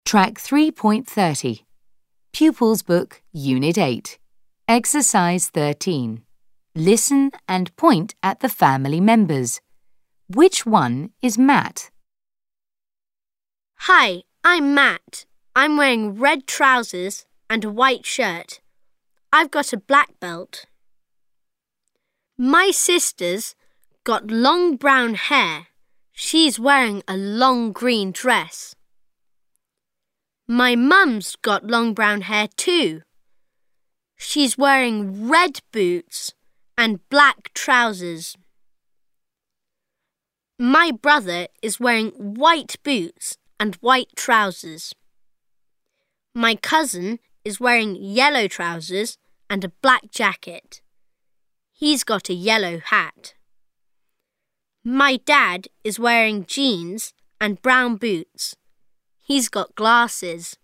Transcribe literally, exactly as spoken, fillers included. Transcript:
Track three point thirty. Pupils Book, Unit eight. Exercise thirteen. Listen and point at the family members. Which one is Matt? Hi, I'm Matt. I'm wearing red trousers and a white shirt. I've got a black belt. My sister's got long brown hair. She's wearing a long green dress. My mum's got long brown hair too. She's wearing red boots and black trousers. My brother is wearing white boots and white trousers. My cousin is wearing yellow trousers and a black jacket. He's got a yellow hat. My dad is wearing jeans and brown boots. He's got glasses.